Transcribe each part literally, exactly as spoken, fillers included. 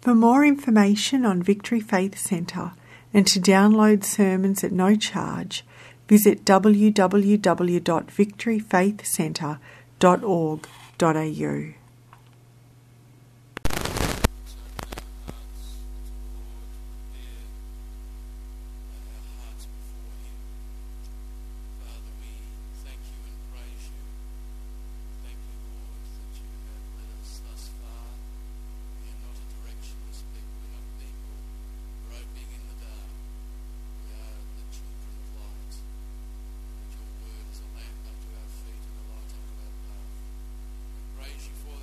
For more information on Victory Faith Centre and to download sermons at no charge, visit w w w dot victory faith centre dot org dot a u. Praise you for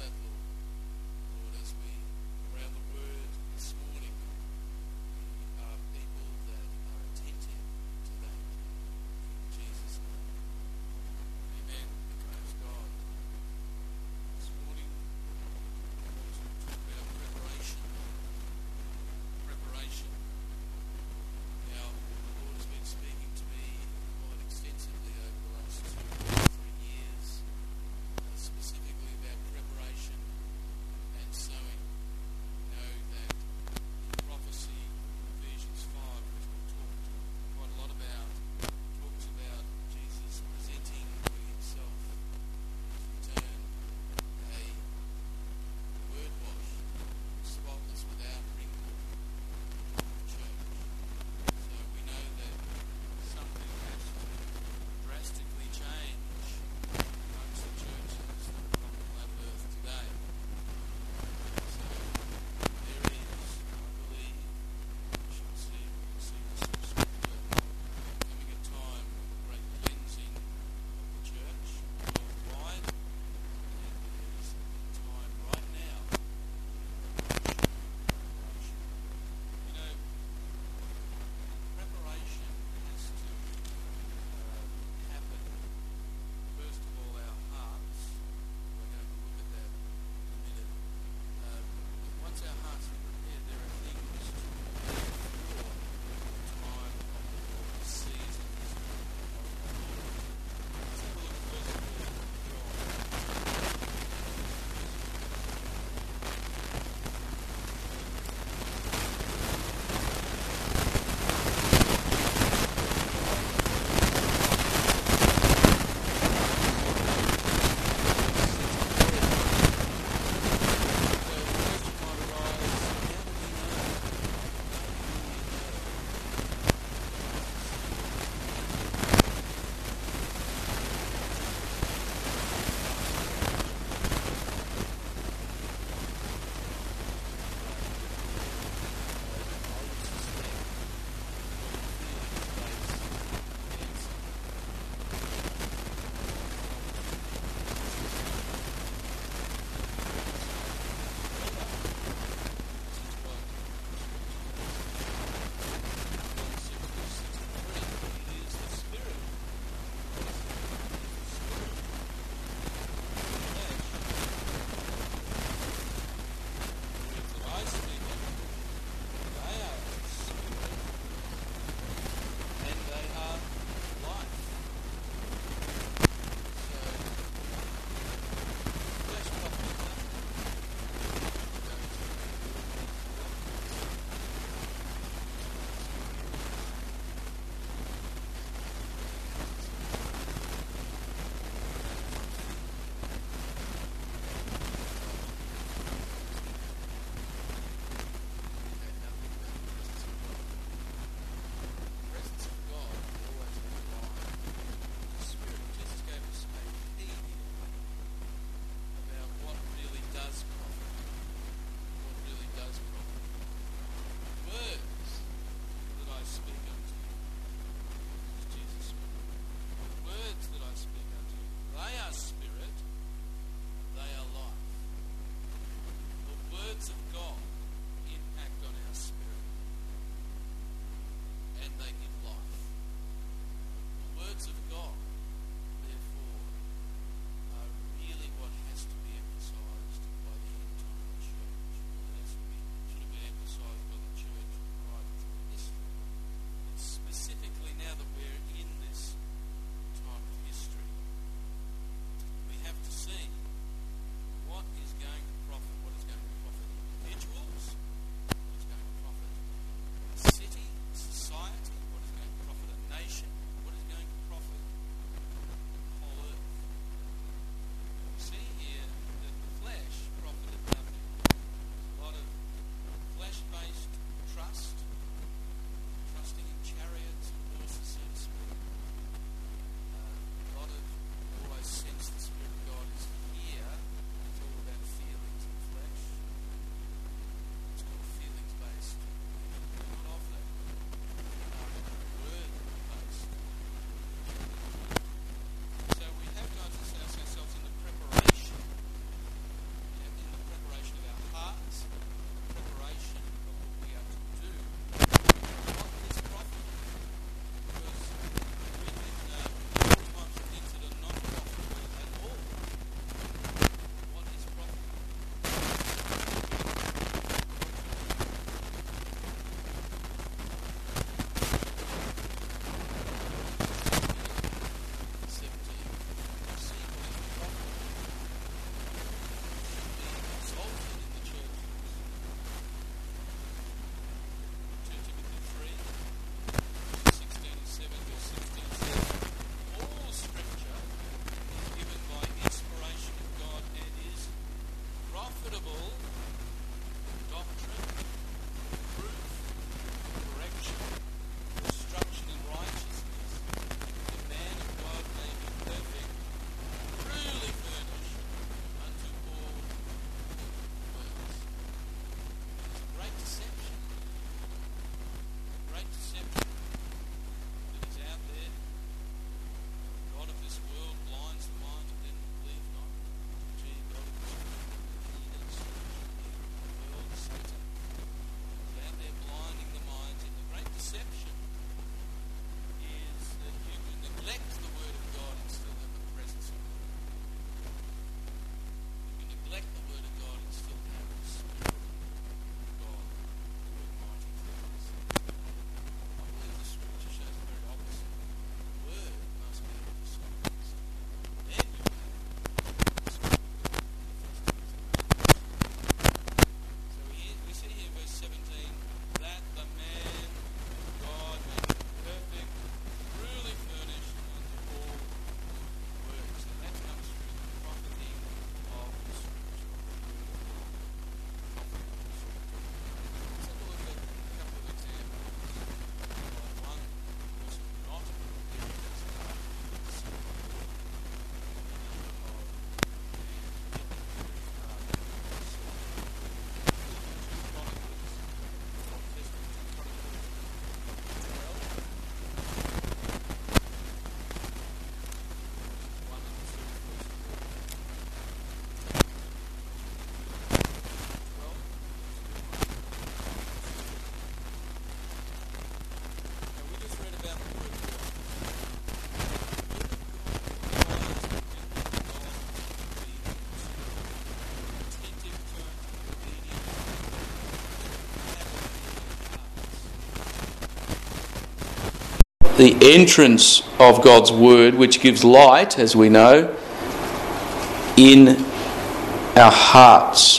the entrance of God's word, which gives light, as we know, in our hearts.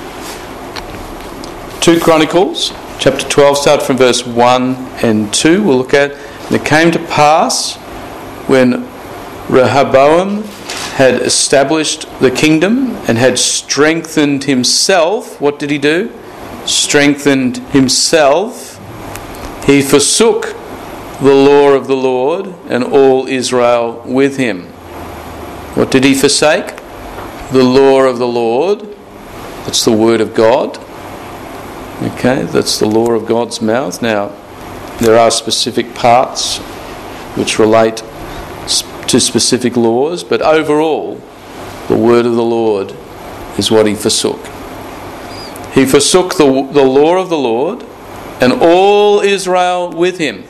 Two Chronicles, chapter twelve, start from verse one and two. We'll look at, and it came to pass when Rehoboam had established the kingdom and had strengthened himself. What did he do? Strengthened himself. He forsook the law of the Lord and all Israel with him. What did he forsake? The law of the Lord. That's the word of God. Okay, that's the law of God's mouth. Now, there are specific parts which relate to specific laws, but overall, the word of the Lord is what he forsook. He forsook the, the law of the Lord and all Israel with him.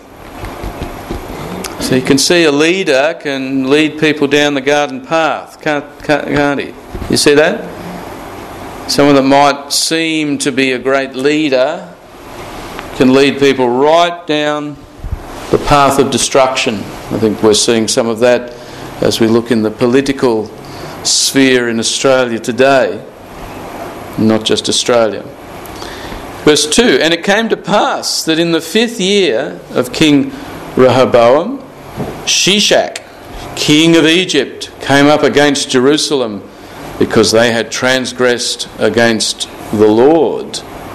So you can see a leader can lead people down the garden path, can't, can't, can't he? You see that? Someone that might seem to be a great leader can lead people right down the path of destruction. I think we're seeing some of that as we look in the political sphere in Australia today, not just Australia. Verse two, and it came to pass that in the fifth year of King Rehoboam, Shishak, king of Egypt, came up against Jerusalem because they had transgressed against the Lord.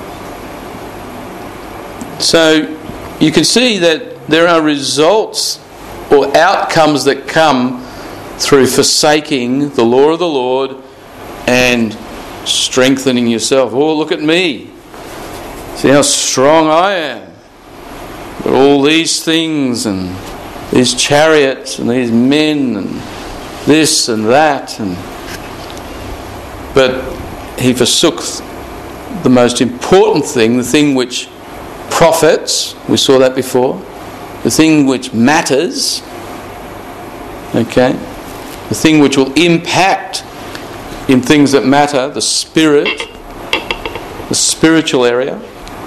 So you can see that there are results or outcomes that come through forsaking the law of the Lord and strengthening yourself. Oh, look at me. See how strong I am. Got all these things and these chariots and these men and this and that. and But he forsook the most important thing, the thing which profits, we saw that before, the thing which matters, okay, the thing which will impact in things that matter, the spirit, the spiritual area.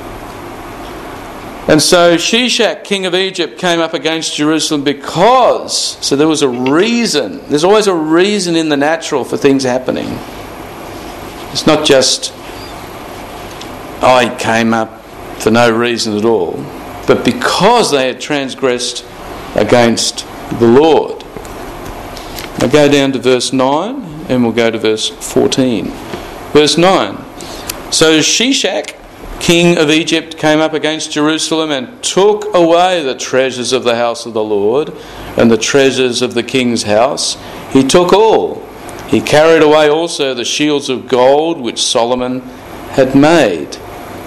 And so Shishak, king of Egypt, came up against Jerusalem because, so there was a reason, there's always a reason in the natural for things happening. It's not just, oh, he came up for no reason at all, but because they had transgressed against the Lord. Now go down to verse nine and we'll go to verse fourteen. Verse nine. So Shishak, king of Egypt, came up against Jerusalem and took away the treasures of the house of the Lord and the treasures of the king's house. He took all. He carried away also the shields of gold which Solomon had made.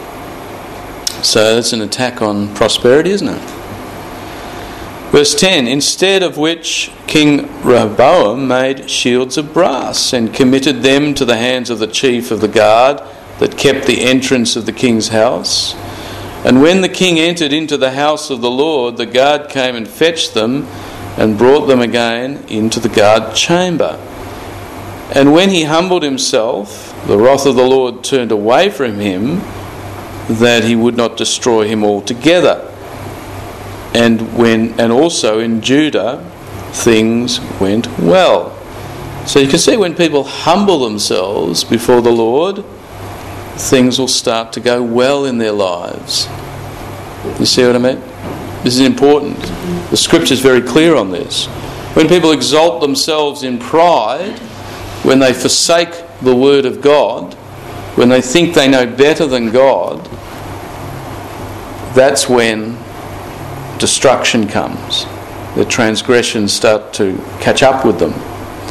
So that's an attack on prosperity, isn't it? Verse ten, instead of which King Rehoboam made shields of brass and committed them to the hands of the chief of the guard that kept the entrance of the king's house. And when the king entered into the house of the Lord, the guard came and fetched them and brought them again into the guard chamber. And when he humbled himself, the wrath of the Lord turned away from him, that he would not destroy him altogether. And when and also in Judah things went well. So you can see when people humble themselves before the Lord, things will start to go well in their lives. You see what I mean? This is important. The scripture is very clear on this. When people exalt themselves in pride, when they forsake the word of God, when they think they know better than God, that's when destruction comes. The transgressions start to catch up with them.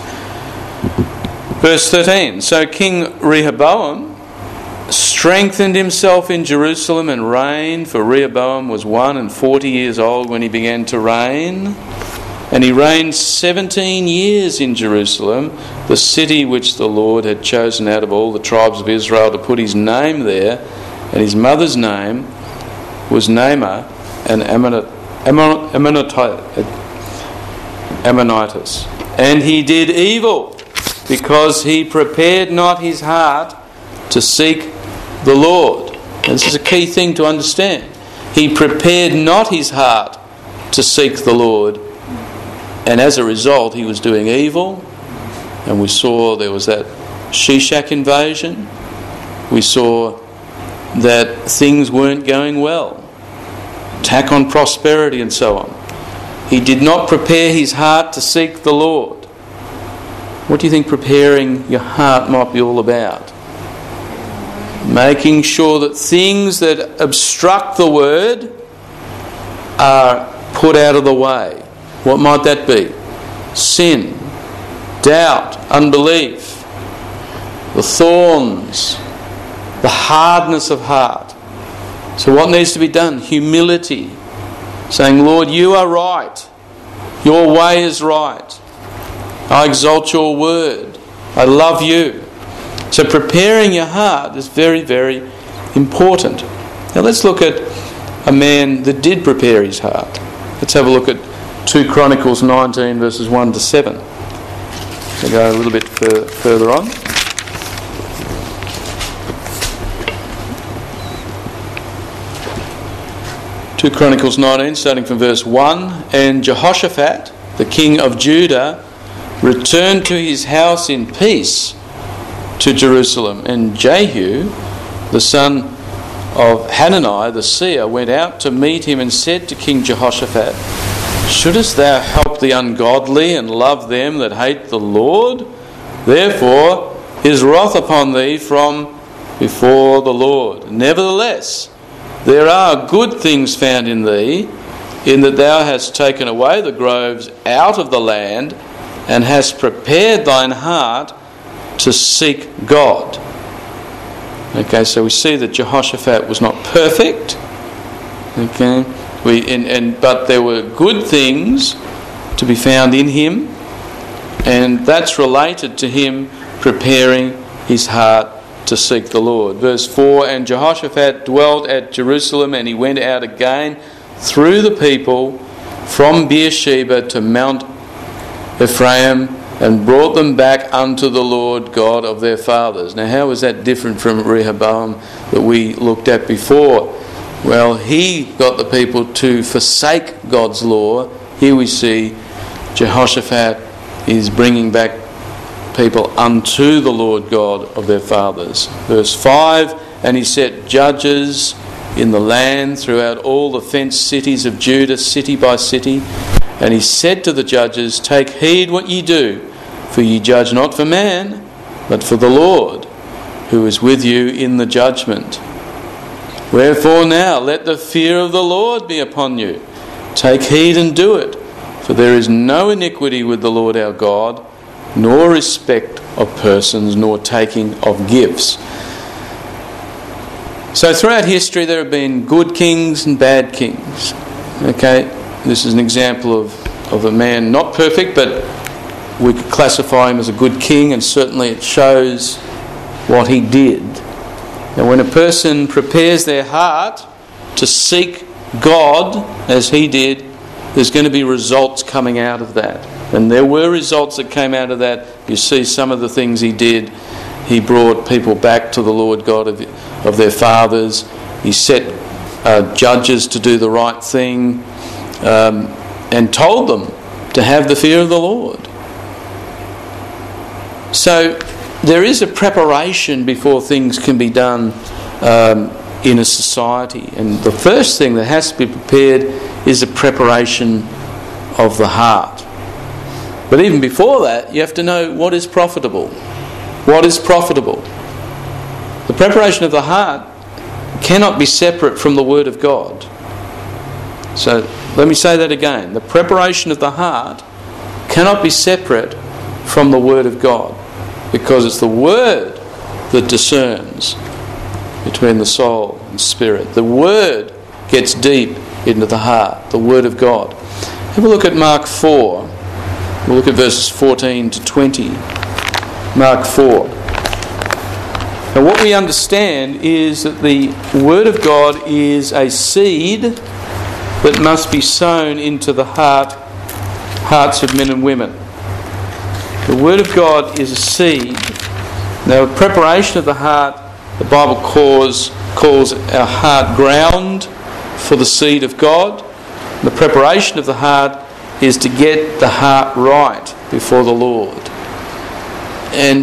Verse thirteen. So King Rehoboam strengthened himself in Jerusalem and reigned, for Rehoboam was one and forty years old when he began to reign. And he reigned seventeen years in Jerusalem, the city which the Lord had chosen out of all the tribes of Israel to put his name there. And his mother's name was Naamah, an Ammonitess. And he did evil, because he prepared not his heart to seek the Lord. And this is a key thing to understand. He prepared not his heart to seek the Lord, and as a result he was doing evil. And we saw there was that Shishak invasion. We saw that things weren't going well, attack on prosperity and so on. He did not prepare his heart to seek the Lord. What do you think preparing your heart might be all about? Making sure that things that obstruct the word are put out of the way. What might that be? Sin, doubt, unbelief, the thorns, the hardness of heart. So what needs to be done? Humility. Saying, Lord, you are right. Your way is right. I exalt your word. I love you. So preparing your heart is very, very important. Now let's look at a man that did prepare his heart. Let's have a look at Second Chronicles nineteen verses one to seven. We'll go a little bit fur- further on. Second Chronicles nineteen, starting from verse one. And Jehoshaphat, the king of Judah, returned to his house in peace to Jerusalem. And Jehu, the son of Hanani, the seer, went out to meet him and said to King Jehoshaphat, shouldest thou help the ungodly and love them that hate the Lord? Therefore is wrath upon thee from before the Lord. Nevertheless, there are good things found in thee, in that thou hast taken away the groves out of the land, and hast prepared thine heart to seek God. Okay, so we see that Jehoshaphat was not perfect. Okay, we and, and but there were good things to be found in him, and that's related to him preparing his heart to seek the Lord. Verse four, and Jehoshaphat dwelt at Jerusalem, and he went out again through the people from Beersheba to Mount Ephraim, and brought them back unto the Lord God of their fathers. Now, how is that different from Rehoboam that we looked at before? Well, he got the people to forsake God's law. Here we see Jehoshaphat is bringing back people unto the Lord God of their fathers. Verse five, and he set judges in the land throughout all the fenced cities of Judah, city by city. And he said to the judges, take heed what ye do, for ye judge not for man, but for the Lord, who is with you in the judgment. Wherefore now let the fear of the Lord be upon you. Take heed and do it, for there is no iniquity with the Lord our God, nor respect of persons, nor taking of gifts. So throughout history there have been good kings and bad kings. Okay, this is an example of, of a man not perfect, but we could classify him as a good king, and certainly it shows what he did. Now when a person prepares their heart to seek God as he did, there's going to be results coming out of that. And there were results that came out of that. You see some of the things he did. He brought people back to the Lord God of, of their fathers. He set uh, judges to do the right thing, um, and told them to have the fear of the Lord. So there is a preparation before things can be done um, in a society. And the first thing that has to be prepared is a preparation of the heart. But even before that, you have to know what is profitable. What is profitable? The preparation of the heart cannot be separate from the Word of God. So let me say that again. The preparation of the heart cannot be separate from the Word of God, because it's the Word that discerns between the soul and spirit. The Word gets deep into the heart, the Word of God. Have a look at Mark four. We'll look at verses fourteen to twenty. Mark four. Now what we understand is that the Word of God is a seed that must be sown into the heart, hearts of men and women. The Word of God is a seed. Now, preparation of the heart, the Bible calls, calls our heart ground for the seed of God. The preparation of the heart is to get the heart right before the Lord. And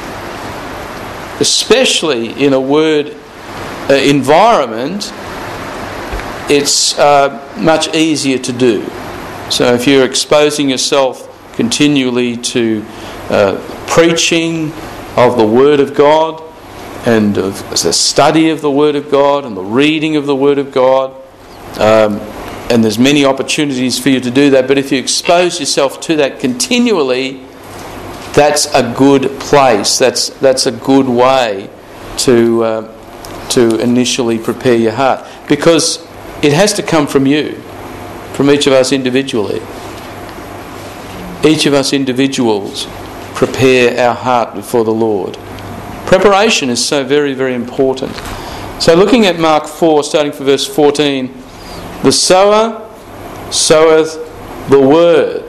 especially in a word uh, environment, it's uh, much easier to do. So if you're exposing yourself continually to uh, preaching of the Word of God and of the study of the Word of God and the reading of the Word of God, um, and there's many opportunities for you to do that, but if you expose yourself to that continually, that's a good place. That's that's a good way to uh, to initially prepare your heart, because it has to come from you, from each of us individually. Each of us individuals prepare our heart before the Lord. Preparation is so very, very important. So looking at Mark four, starting from verse fourteen, the sower soweth the word.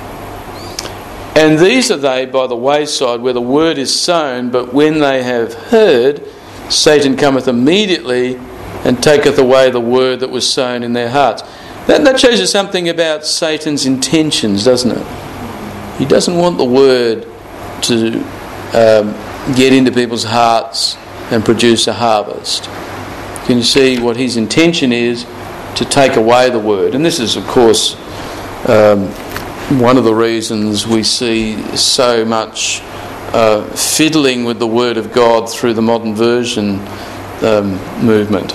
And these are they by the wayside where the word is sown, but when they have heard, Satan cometh immediately and taketh away the word that was sown in their hearts. That, that shows you something about Satan's intentions, doesn't it? He doesn't want the word to um, get into people's hearts and produce a harvest. Can you see what his intention is? To take away the word. And this is, of course, um, one of the reasons we see so much uh, fiddling with the Word of God through the modern version um, movement.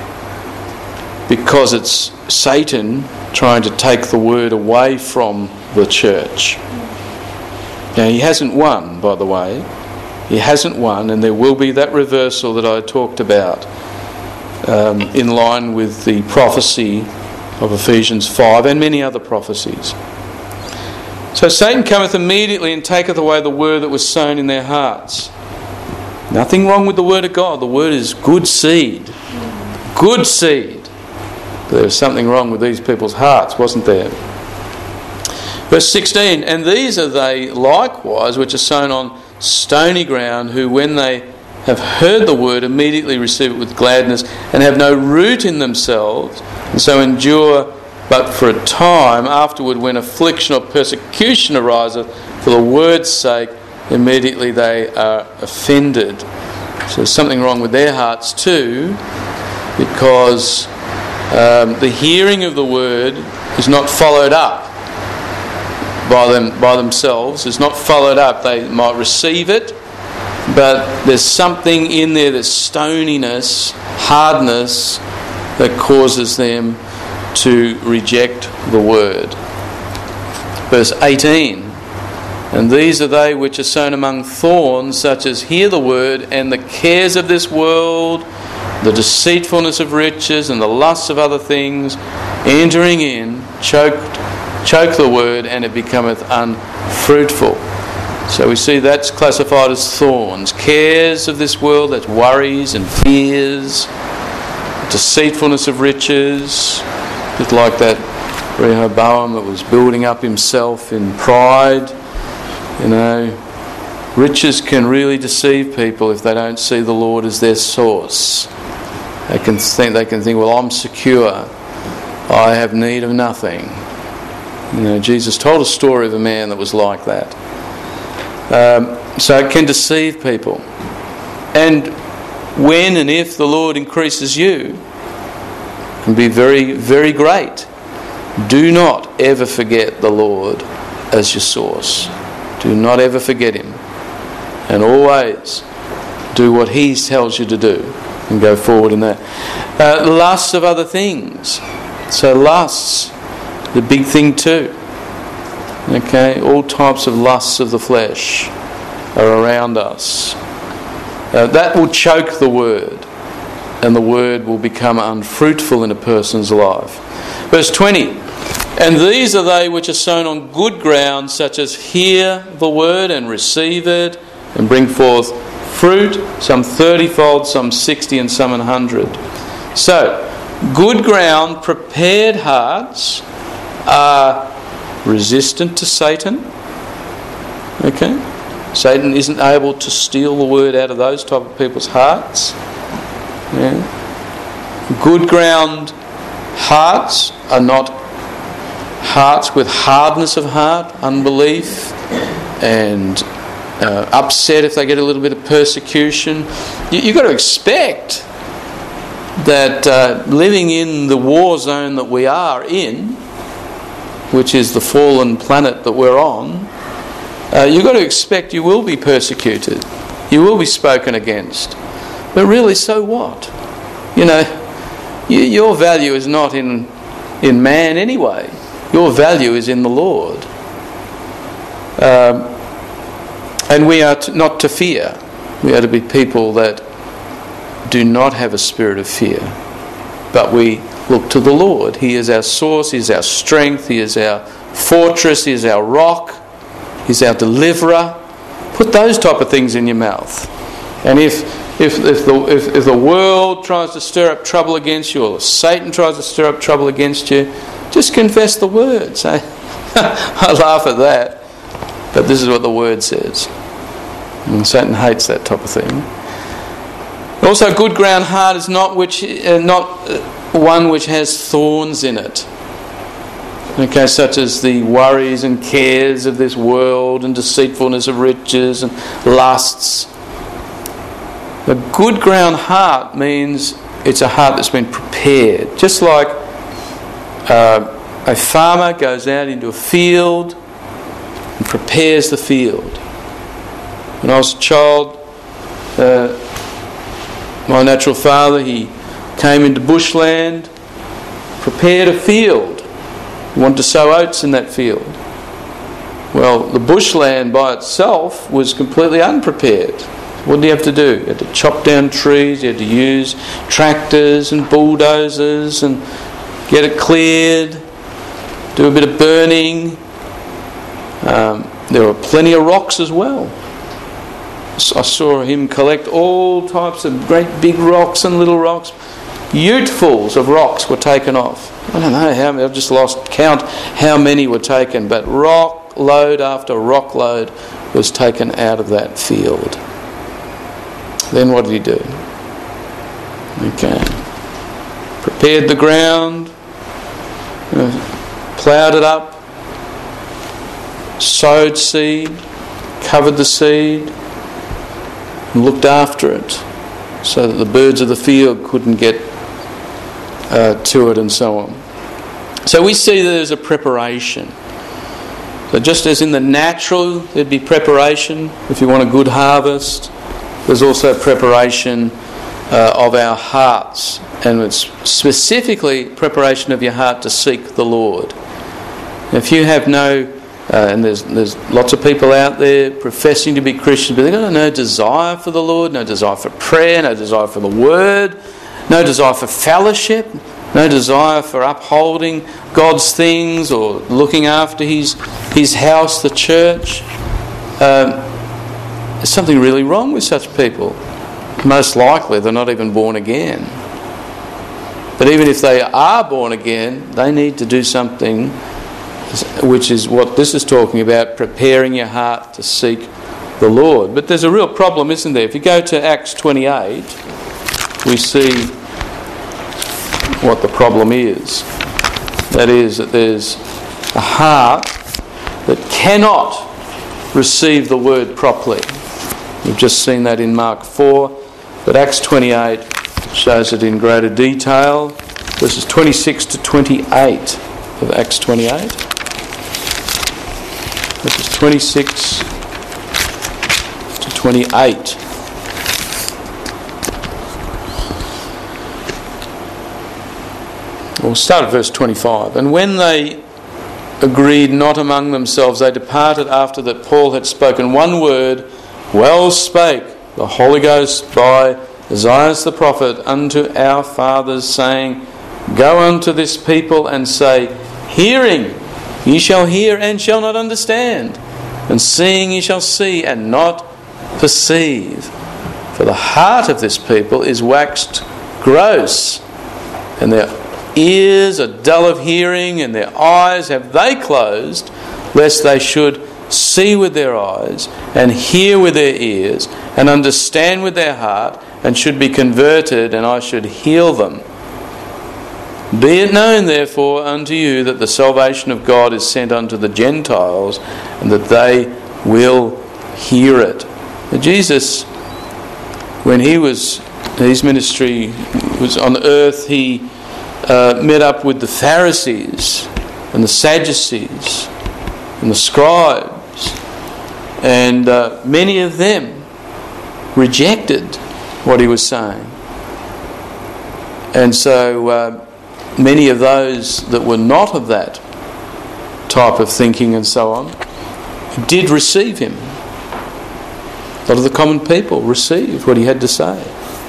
Because it's Satan trying to take the Word away from the church. Now, he hasn't won, by the way. He hasn't won, and there will be that reversal that I talked about um, in line with the prophecy of Ephesians five and many other prophecies. So Satan cometh immediately and taketh away the word that was sown in their hearts. Nothing wrong with the word of God. The word is good seed. Good seed. But there was something wrong with these people's hearts, wasn't there? Verse sixteen, and these are they likewise which are sown on stony ground, who when they have heard the word immediately receive it with gladness, and have no root in themselves, and so endure but for a time. Afterward, when affliction or persecution ariseth for the word's sake, immediately they are offended. So there's something wrong with their hearts too, because um, the hearing of the word is not followed up by them by themselves. It's not followed up. They might receive it, but there's something in there, there's stoniness, hardness, that causes them to reject the word. Verse eighteen, and these are they which are sown among thorns, such as hear the word, and the cares of this world, the deceitfulness of riches, and the lusts of other things, entering in, choked, choke the word, and it becometh unfruitful. So we see that's classified as thorns. Cares of this world, that's worries and fears, deceitfulness of riches, just like that Rehoboam that was building up himself in pride. You know, riches can really deceive people if they don't see the Lord as their source. They can think, they can think, well, I'm secure. I have need of nothing. You know, Jesus told a story of a man that was like that. Um, so it can deceive people. And when and if the Lord increases you, can be very, very great. Do not ever forget the Lord as your source. Do not ever forget Him. And always do what He tells you to do and go forward in that. Uh, lusts of other things. So lusts, the big thing too. Okay, all types of lusts of the flesh are around us. Uh, that will choke the word, and the word will become unfruitful in a person's life. Verse twenty, and these are they which are sown on good ground, such as hear the word and receive it, and bring forth fruit, some thirty-fold, some sixty, and some an hundred. So, good ground, prepared hearts are resistant to Satan. Okay? Satan isn't able to steal the word out of those type of people's hearts. Yeah. Good ground hearts are not hearts with hardness of heart, unbelief, and uh, upset if they get a little bit of persecution. You, you've got to expect that uh, living in the war zone that we are in, which is the fallen planet that we're on, uh, you've got to expect you will be persecuted. You will be spoken against. But really, so what? You know, you, your value is not in in man anyway. Your value is in the Lord. Um, and we are to, not to fear. We are to be people that do not have a spirit of fear, but we look to the Lord. He is our source, He is our strength, He is our fortress, He is our rock, He is our deliverer. Put those type of things in your mouth. And if if if the if, if the world tries to stir up trouble against you, or Satan tries to stir up trouble against you, just confess the word. Say, I laugh at that, but this is what the word says. And Satan hates that type of thing. Also, good ground heart is not which uh, not uh, one which has thorns in it. Okay, such as the worries and cares of this world and deceitfulness of riches and lusts. A good ground heart means it's a heart that's been prepared. Just like uh, a farmer goes out into a field and prepares the field. When I was a child, uh, my natural father, he came into bushland, prepared a field. He wanted to sow oats in that field. Well, the bushland by itself was completely unprepared. What did he have to do? He had to chop down trees, he had to use tractors and bulldozers and get it cleared, do a bit of burning. Um, there were plenty of rocks as well. I saw him collect all types of great big rocks and little rocks. Utefuls of rocks were taken off. I don't know how many, I've just lost count how many were taken, but rock load after rock load was taken out of that field. Then what did he do? Okay. Prepared the ground, ploughed it up, sowed seed, covered the seed, and looked after it so that the birds of the field couldn't get uh, to it and so on. So we see that there's a preparation. So just as in the natural there'd be preparation if you want a good harvest, there's also preparation uh, of our hearts, and it's specifically preparation of your heart to seek the Lord. If you have no Uh, and there's there's lots of people out there professing to be Christians, but they've got no desire for the Lord, no desire for prayer, no desire for the Word, no desire for fellowship, no desire for upholding God's things or looking after His His house, the church. Um, there's something really wrong with such people. Most likely they're not even born again. But even if they are born again, they need to do something, which is what this is talking about, preparing your heart to seek the Lord. But there's a real problem, isn't there? If you go to Acts twenty-eight, we see what the problem is. That is, that there's a heart that cannot receive the word properly. We've just seen that in Mark four, but Acts twenty-eight shows it in greater detail. Verses twenty-six to twenty-eight of Acts twenty-eight. Verses twenty-six to twenty-eight. We'll start at verse twenty-five. And when they agreed not among themselves, they departed after that Paul had spoken one word. Well spake the Holy Ghost by Isaiah the prophet unto our fathers, saying, Go unto this people and say, Hearing ye shall hear and shall not understand, and seeing ye shall see and not perceive. For the heart of this people is waxed gross, and their ears are dull of hearing, and their eyes have they closed, lest they should see with their eyes, and hear with their ears, and understand with their heart, and should be converted, and I should heal them. Be it known therefore unto you that the salvation of God is sent unto the Gentiles, and that they will hear it. Now Jesus, when he was, his ministry was on earth, he uh, met up with the Pharisees and the Sadducees and the scribes, and uh, many of them rejected what he was saying. And so uh, many of those that were not of that type of thinking and so on did receive him. A lot of the common people received what he had to say.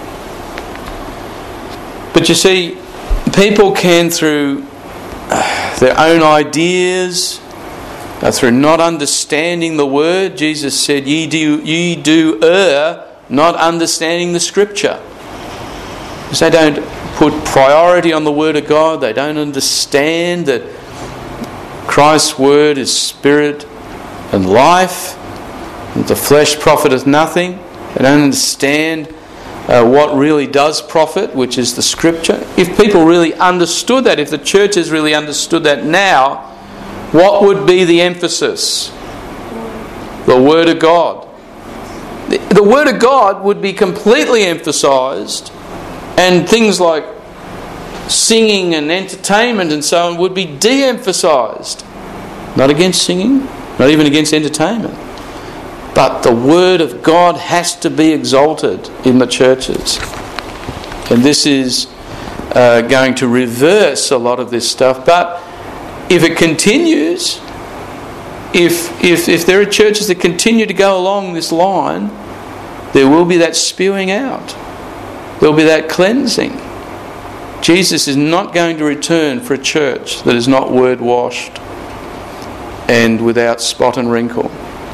But you see, people can, through their own ideas, uh, through not understanding the word, Jesus said, ye do, ye do err, not understanding the scripture. Because they don't put priority on the word of God. They don't understand that Christ's word is spirit and life, and the flesh profiteth nothing. They don't understand uh, what really does profit, which is the scripture. If people really understood that, if the churches really understood that now, what would be the emphasis? The word of God. The, the word of God would be completely emphasised, and things like singing and entertainment and so on would be de-emphasised. Not against singing, not even against entertainment. But the word of God has to be exalted in the churches. And this is uh, going to reverse a lot of this stuff. But if it continues, if, if, if there are churches that continue to go along this line, there will be that spewing out. There will be that cleansing. Jesus is not going to return for a church that is not word washed and without spot and wrinkle.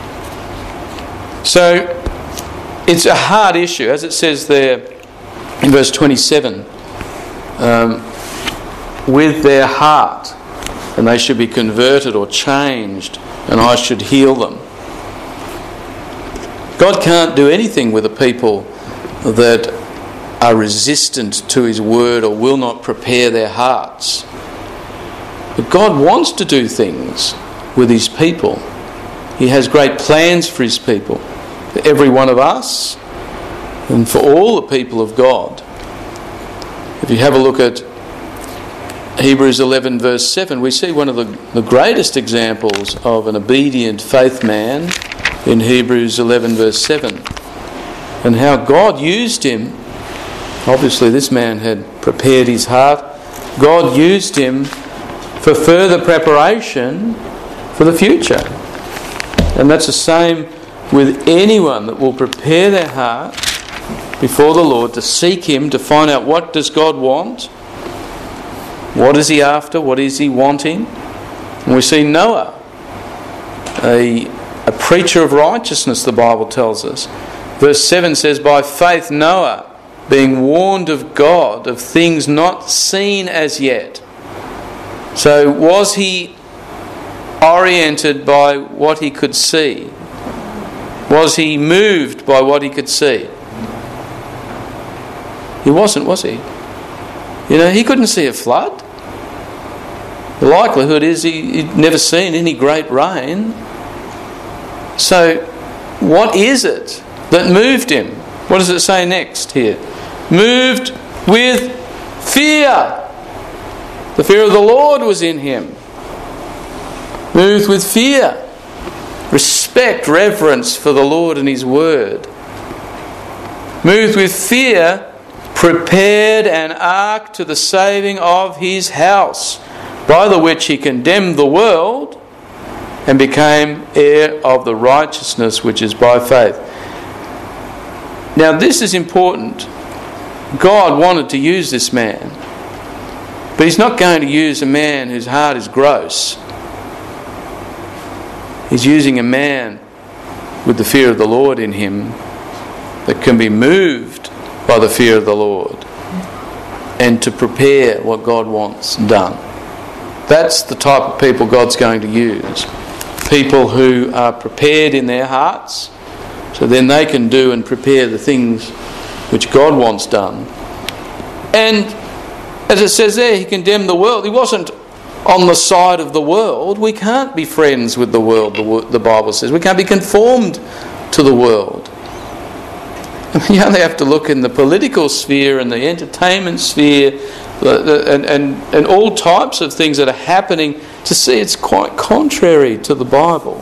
So it's a hard issue, as it says there in verse twenty-seven, um, with their heart, and they should be converted or changed, and I should heal them. God can't do anything with a people that are resistant to his word or will not prepare their hearts. But God wants to do things with his people. He has great plans for his people, for every one of us and for all the people of God. If you have a look at Hebrews eleven verse seven, we see one of the, the greatest examples of an obedient faith man in Hebrews eleven verse seven, and how God used him. Obviously this man had prepared his heart. God used him for further preparation for the future. And that's the same with anyone that will prepare their heart before the Lord to seek him, to find out what does God want, what is he after, what is he wanting. And we see Noah, a, a preacher of righteousness, the Bible tells us. Verse seven says, by faith Noah, being warned of God of things not seen as yet. So was he oriented by what he could see? Was he moved by what he could see? He wasn't, was he? You know, he couldn't see a flood. The likelihood is he, he'd never seen any great rain. So what is it that moved him? What does it say next here? Moved with fear. The fear of the Lord was in him. Moved with fear. Respect, reverence for the Lord and his word. Moved with fear, prepared an ark to the saving of his house, by the which he condemned the world and became heir of the righteousness which is by faith. Now this is important. God wanted to use this man, but he's not going to use a man whose heart is gross. He's using a man with the fear of the Lord in him that can be moved by the fear of the Lord and to prepare what God wants done. That's the type of people God's going to use. People who are prepared in their hearts, so then they can do and prepare the things which God wants done. And as it says there, he condemned the world. He wasn't on the side of the world. We can't be friends with the world, the, the Bible says. We can't be conformed to the world. I mean, you only have to look in the political sphere and the entertainment sphere the, the, and, and, and all types of things that are happening to see it's quite contrary to the Bible.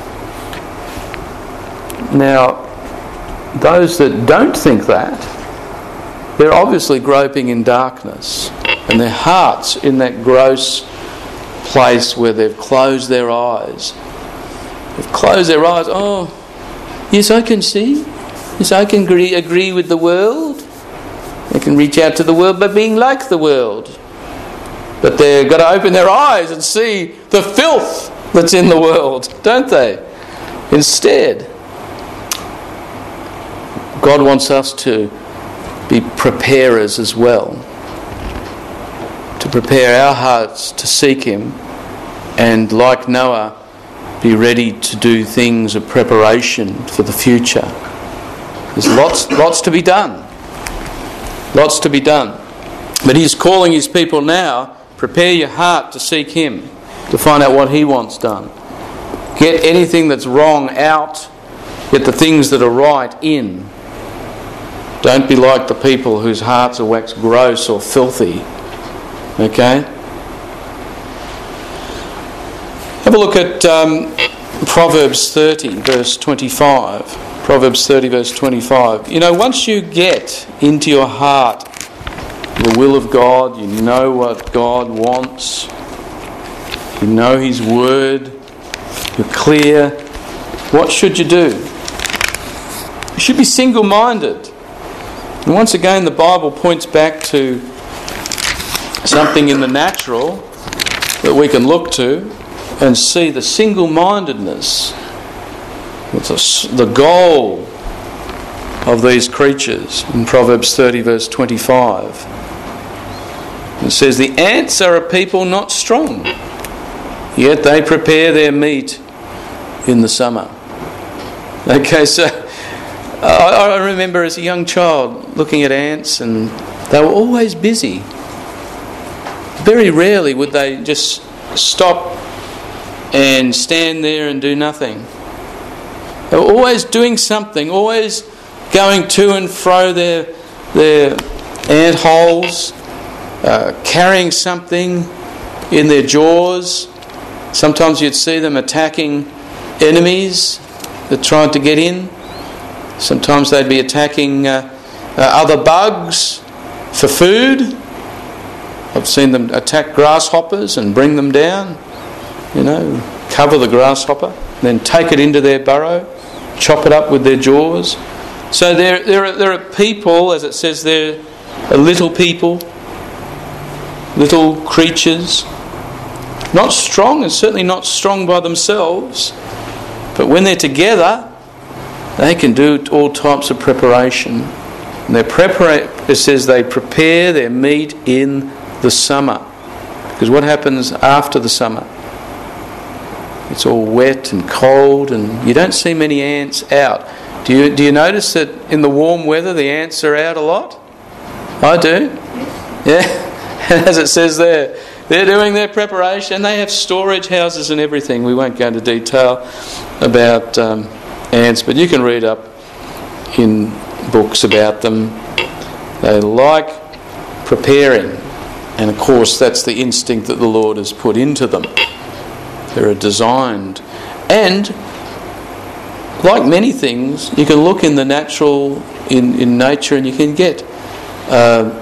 Now, those that don't think that, they're obviously groping in darkness, and their hearts in that gross place where they've closed their eyes. They've closed their eyes. Oh, yes, I can see. Yes, I can agree, agree with the world. I can reach out to the world by being like the world. But they've got to open their eyes and see the filth that's in the world, don't they? Instead, God wants us to be preparers as well. To prepare our hearts to seek Him, and like Noah, be ready to do things of preparation for the future. There's lots, lots to be done. Lots to be done. But He's calling His people now, prepare your heart to seek Him, to find out what He wants done. Get anything that's wrong out, get the things that are right in. Don't be like the people whose hearts are waxed gross or filthy. Okay? Have a look at um, Proverbs thirty, verse twenty-five. Proverbs thirty, verse twenty-five. You know, once you get into your heart the will of God, you know what God wants, you know His Word, you're clear, what should you do? You should be single-minded. And once again, the Bible points back to something in the natural that we can look to and see the single-mindedness, it's the goal of these creatures in Proverbs thirty, verse twenty-five. It says, the ants are a people not strong, yet they prepare their meat in the summer. Okay, so I, I remember as a young child looking at ants, and they were always busy. Very rarely would they just stop and stand there and do nothing. They were always doing something, always going to and fro their, their ant holes, uh, carrying something in their jaws. Sometimes you'd see them attacking enemies that tried to get in. Sometimes they'd be attacking uh, uh, other bugs for food. I've seen them attack grasshoppers and bring them down. You know, cover the grasshopper, then take it into their burrow, chop it up with their jaws. So there, there, are, there are people, as it says there, a little people, little creatures, not strong, and certainly not strong by themselves, but when they're together, they can do all types of preparation. And their prepara- it says they prepare their meat in the summer. Because what happens after the summer? It's all wet and cold, and you don't see many ants out. Do you do you notice that in the warm weather the ants are out a lot? I do. Yeah. As it says there, they're doing their preparation. They have storage houses and everything. We won't go into detail about um, ants, but you can read up in books about them. They like preparing, and of course that's the instinct that the Lord has put into them. They're designed. And like many things, you can look in the natural, in, in nature, and you can get uh,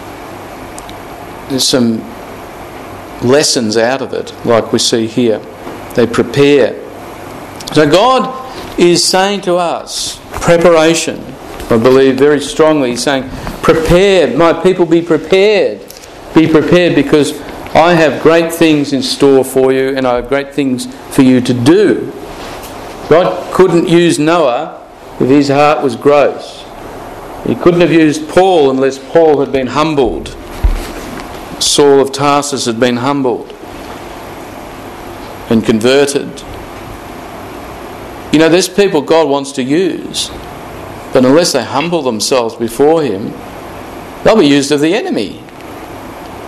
there's some lessons out of it, like we see here. They prepare. So God is saying to us, preparation. I believe very strongly He's saying, prepare, my people, be prepared. Be prepared, because I have great things in store for you, and I have great things for you to do. God couldn't use Noah if his heart was gross. He couldn't have used Paul unless Paul had been humbled. Saul of Tarsus had been humbled and converted. You know, there's people God wants to use, but unless they humble themselves before Him, they'll be used of the enemy.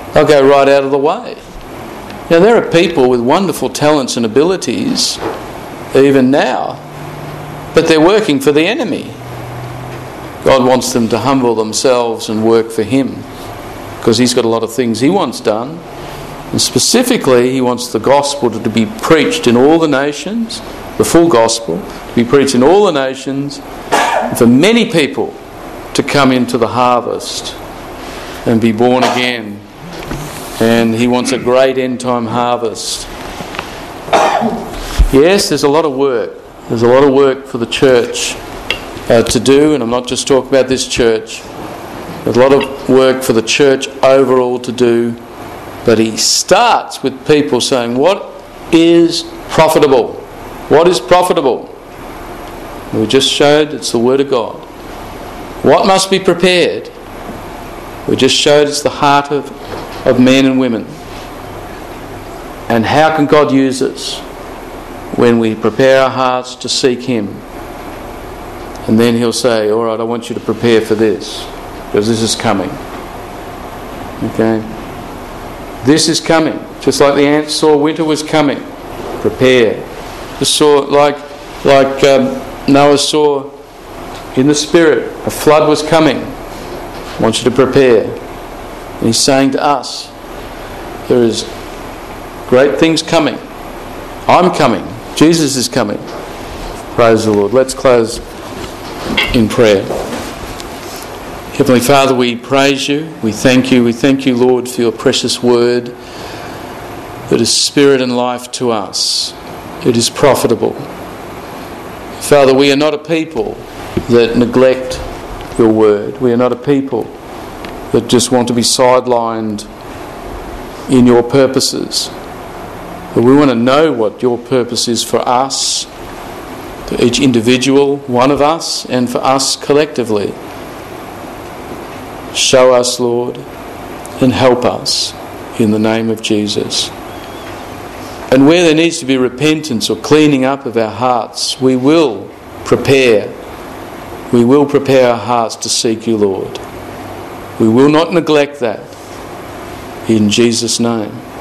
They'll go right out of the way. Now, there are people with wonderful talents and abilities, even now, but they're working for the enemy. God wants them to humble themselves and work for Him, because He's got a lot of things He wants done. And specifically, He wants the gospel to be preached in all the nations, the full gospel, to be preached in all the nations, and for many people to come into the harvest and be born again. And He wants a great end time harvest. Yes, there's a lot of work. There's a lot of work for the church uh, to do, and I'm not just talking about this church. There's a lot of work for the church overall to do. But He starts with people saying, what is profitable? What is profitable? We just showed it's the Word of God. What must be prepared? We just showed it's the heart of, of men and women. And how can God use us? When we prepare our hearts to seek Him. And then He'll say, all right, I want you to prepare for this, because this is coming. Okay? This is coming. Just like the ants saw winter was coming. Prepare. Just saw, like, like um, Noah saw in the Spirit, a flood was coming. I want you to prepare. And He's saying to us, there is great things coming. I'm coming. Jesus is coming. Praise the Lord. Let's close in prayer. Heavenly Father, we praise You. We thank You. We thank You, Lord, for Your precious word that is spirit and life to us. It is profitable. Father, we are not a people that neglect Your word. We are not a people that just want to be sidelined in Your purposes. But we want to know what Your purpose is for us, for each individual, one of us, and for us collectively. Show us, Lord, and help us in the name of Jesus. And where there needs to be repentance or cleaning up of our hearts, we will prepare. We will prepare our hearts to seek You, Lord. We will not neglect that. In Jesus' name.